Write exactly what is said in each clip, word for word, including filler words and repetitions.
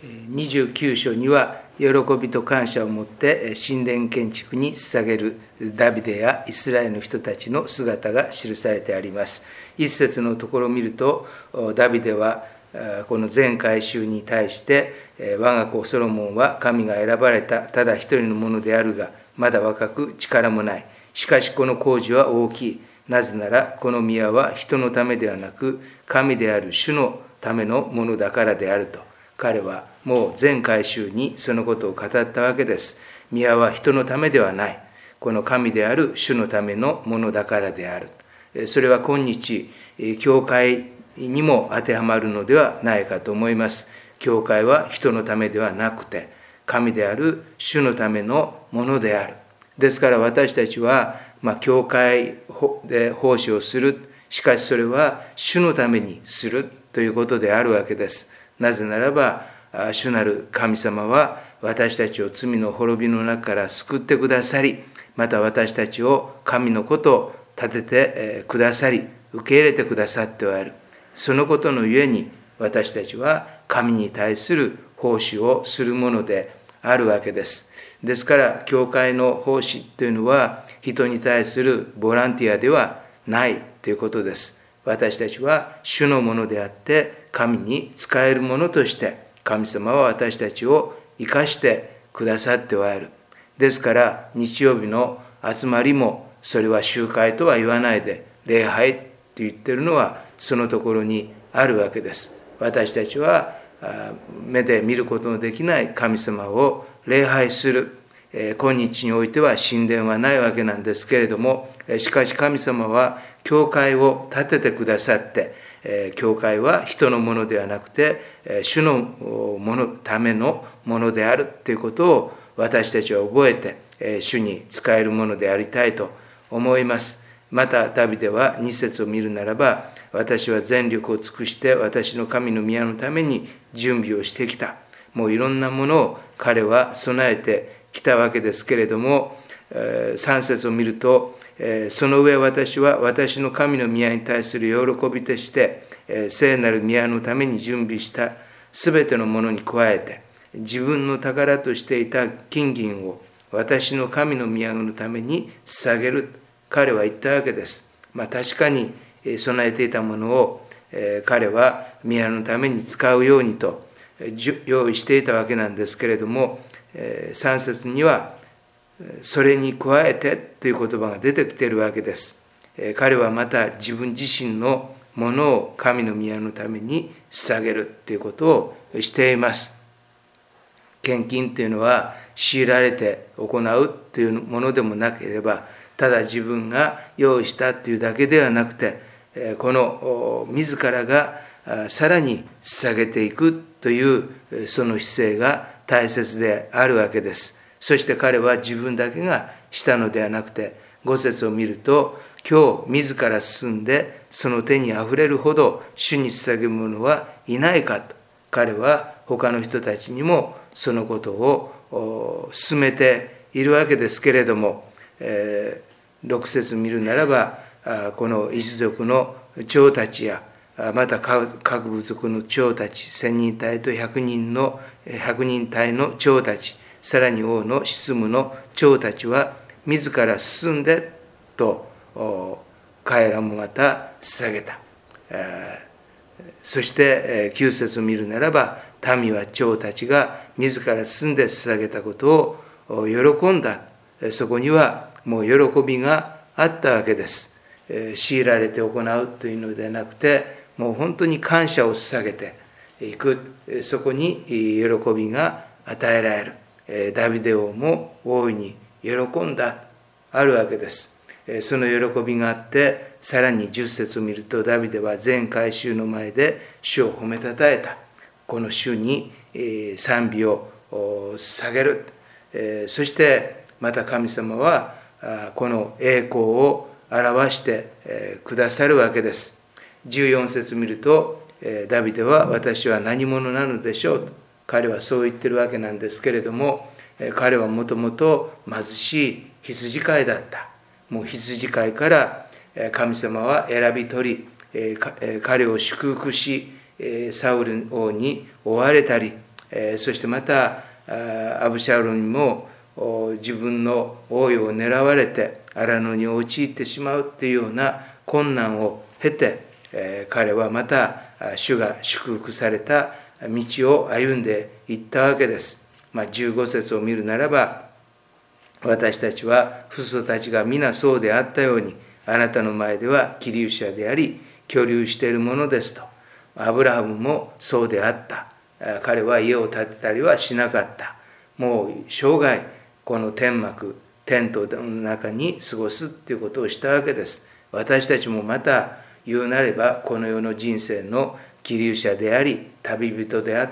にじゅうきゅう章には、喜びと感謝を持って神殿建築に捧げるダビデやイスラエルの人たちの姿が記されてあります。一節のところを見ると、ダビデはこの全改宗に対して、我が子ソロモンは神が選ばれたただ一人のものであるが、まだ若く力もない。しかしこの工事は大きい。なぜならこの宮は人のためではなく、神である主のためのものだからであると。彼はもう全改宗にそのことを語ったわけです。宮は人のためではない。この神である主のためのものだからである。それは今日、教会にも当てはまるのではないかと思います。教会は人のためではなくて、神である主のためのものである。ですから私たちは、まあ、教会で奉仕をする。しかしそれは主のためにするということであるわけです。なぜならば、主なる神様は私たちを罪の滅びの中から救ってくださり、また私たちを神のことを立ててくださり、受け入れてくださっておられる。そのことのゆえに私たちは神に対する奉仕をするものであるわけです。ですから、教会の奉仕というのは人に対するボランティアではないということです。私たちは主のものであって、神に仕えるものとして神様は私たちを生かしてくださっておられる。ですから日曜日の集まりもそれは集会とは言わないで礼拝って言ってるのはそのところにあるわけです。私たちは目で見ることのできない神様を礼拝する。今日においては神殿はないわけなんですけれども、しかし神様は教会を建ててくださって、教会は人のものではなくて主のものためのものであるということを私たちは覚えて主に仕えるものでありたいと思います。またダビデはに節を見るならば、私は全力を尽くして私の神の宮のために準備をしてきた。もういろんなものを彼は備えてきたわけですけれども、さん節を見ると、その上私は私の神の宮に対する喜びとして聖なる宮のために準備したすべてのものに加えて、自分の宝としていた金銀を私の神の宮のために捧げる。彼は言ったわけです。まあ、確かに備えていたものを彼は宮のために使うようにと用意していたわけなんですけれども、さん節にはそれに加えてという言葉が出てきているわけです。彼はまた自分自身のものを神の宮のために捧げるということをしています。献金というのは強いられて行うというものでもなければ、ただ自分が用意したというだけではなくて、この自らがさらに捧げていくというその姿勢が大切であるわけです。そして彼は自分だけがしたのではなくて、ご節を見ると、今日自ら進んでその手にあふれるほど主に捧げる者はいないかと、彼は他の人たちにもそのことを進めているわけですけれども、ろく節見るならば、この一族の長たちやまた各部族の長たち、千人隊と百人の百人隊の長たち、さらに王の執務の長たちは自ら進んでと彼らもまた捧げた。そしてきゅう節を見るならば、民は長たちが自ら進んで捧げたことを喜んだ。そこにはもう喜びがあったわけです。強いられて行うというのではなくて、もう本当に感謝を捧げていく。そこに喜びが与えられる。ダビデ王も大いに喜んだあるわけです。その喜びがあって、さらにじゅっ節を見ると、ダビデは全改宗の前で主を褒めたたえた。この主に賛美を捧げる。そしてまた神様はこの栄光を表してくださるわけです。じゅうよん節見ると、ダビデは私は何者なのでしょうと彼はそう言ってるわけなんですけれども、彼はもともと貧しい羊飼いだった。もう羊飼いから神様は選び取り、彼を祝福し、サウル王に追われたり、 そしてまたアブシャロンにも自分の王位を狙われて荒野に陥ってしまうというような困難を経て、彼はまた主が祝福された道を歩んでいったわけです。まあ、じゅうご節を見るならば、私たちは父祖たちが皆そうであったように、あなたの前では寄留者であり居留しているものですと。アブラハムもそうであった。彼は家を建てたりはしなかった。もう生涯この天幕テントの中に過ごすということをしたわけです。私たちもまた言うなれば、この世の人生の寄留者であり旅人であって、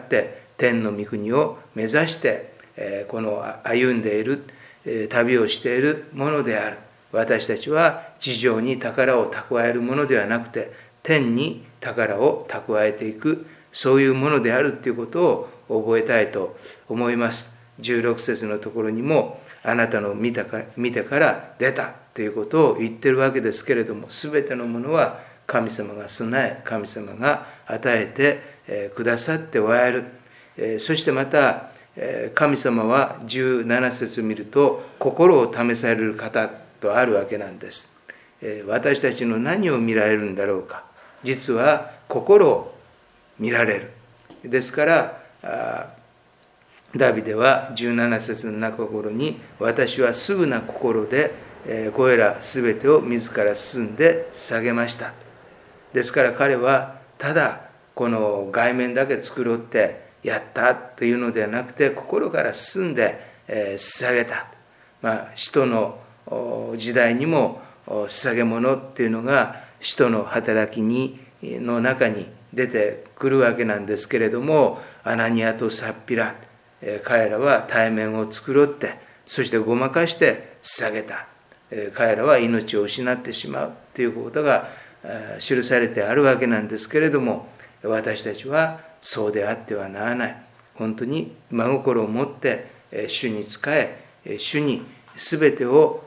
天の御国を目指してこの歩んでいる、旅をしているものである。私たちは地上に宝を蓄えるものではなくて、天に宝を蓄えていく、そういうものであるということを覚えたいと思います。じゅうろく節のところにも、あなたの見たか見てから出たということを言ってるわけですけれども、すべてのものは神様が備え、神様が与えてくださっておられる。そしてまた神様はじゅうなな節を見ると、心を試される方とあるわけなんです。私たちの何を見られるんだろうか。実は心を見られる。ですからダビデはじゅうなな節の中頃に、私はすぐな心でこれらすべてを自ら進んで捧げました。ですから彼はただこの外面だけ繕ってやったというのではなくて、心から進んで捧げた。まあ使徒の時代にも捧げ物っていうのが使徒の働きにの中に出てくるわけなんですけれども、アナニアとサッピラ、彼らは対面を繕って、そしてごまかして捧げた。彼らは命を失ってしまうということが記されてあるわけなんですけれども、私たちはそうであってはならない。本当に真心を持って主に仕え、主に全てを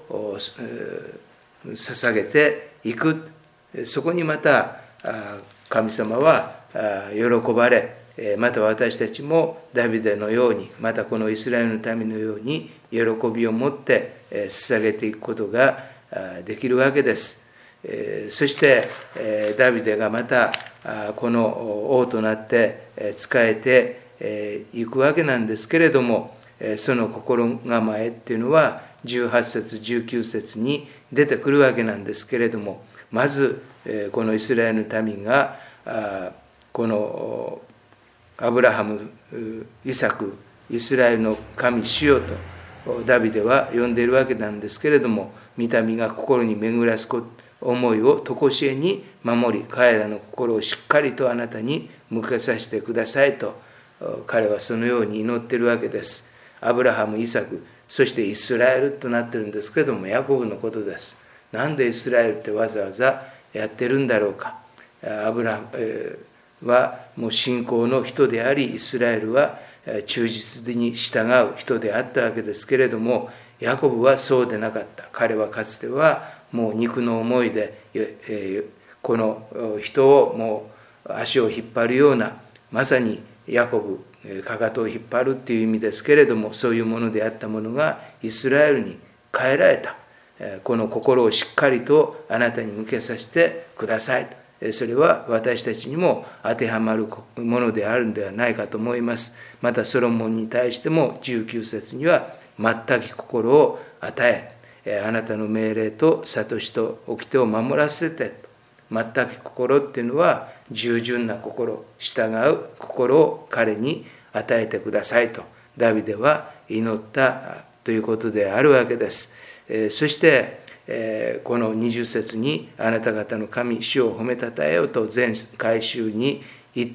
捧げていく。そこにまた神様は喜ばれ、また私たちもダビデのように、またこのイスラエルの民のように喜びを持って捧げていくことができるわけです。そしてダビデがまたこの王となって仕えていくわけなんですけれども、その心構えっていうのはじゅうはち節じゅうきゅう節に出てくるわけなんですけれども、まずこのイスラエルの民がこのアブラハム、イサク、イスラエルの神主よとダビデは呼んでいるわけなんですけれども、御民が心に巡らす思いを常しえに守り、彼らの心をしっかりとあなたに向けさせてくださいと、彼はそのように祈っているわけです。アブラハム、イサク、そしてイスラエルとなっているんですけれども、ヤコブのことです。なんでイスラエルってわざわざやってるんだろうか。アブラハムはもう信仰の人であり、イスラエルは忠実に従う人であったわけですけれども、ヤコブはそうでなかった。彼はかつてはもう肉の思いでこの人をもう足を引っ張るような、まさにヤコブ、かかとを引っ張るっていう意味ですけれども、そういうものであったものがイスラエルに変えられた。この心をしっかりとあなたに向けさせてくださいと。それは私たちにも当てはまるものであるのではないかと思います。またソロモンに対してもじゅうきゅう節には、全き心を与え、あなたの命令と諭しと掟を守らせてと。全き心っていうのは従順な心、従う心を彼に与えてくださいとダビデは祈ったということであるわけです。そしてこのにじゅう節に、あなた方の神主を褒めたたえようと全会衆に言って、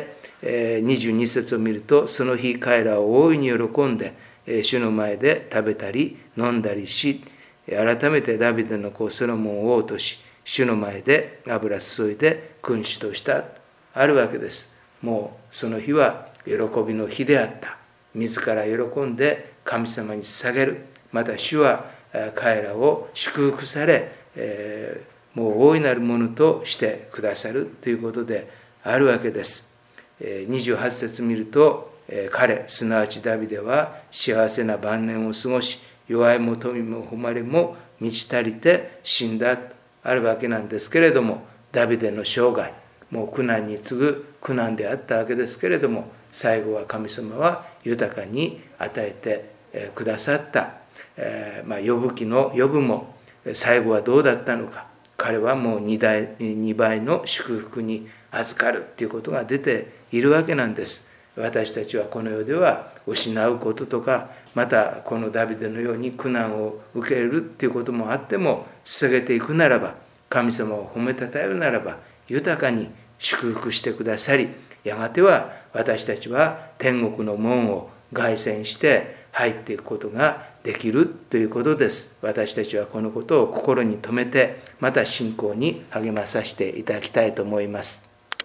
にじゅうに節を見ると、その日彼らを大いに喜んで主の前で食べたり飲んだりし、改めてダビデの子ソロモンを王とし、主の前で油注いで君主としたあるわけです。もうその日は喜びの日であった。自ら喜んで神様に捧げる。また主は彼らを祝福され、えー、もう大いなるものとしてくださるということであるわけです。にじゅうはち節見ると、 彼、すなわちダビデは幸せな晩年を過ごし、弱いも富も誉れも満ち足りて死んだとあるわけなんですけれども、ダビデの生涯、もう苦難に次ぐ苦難であったわけですけれども、最後は神様は豊かに与えてくださった。えーまあ、ヨブ記のヨブも最後はどうだったのか。彼はもう 2, 代にばいの祝福に預かるということが出ているわけなんです。私たちはこの世では失うこととか、またこのダビデのように苦難を受けるということもあっても、捧げていくならば、神様を褒めたたえるならば、豊かに祝福してくださり、やがては私たちは天国の門を凱旋して入っていくことができるということです。私たちはこのことを心に留めて、また信仰に励まさせていただきたいと思います。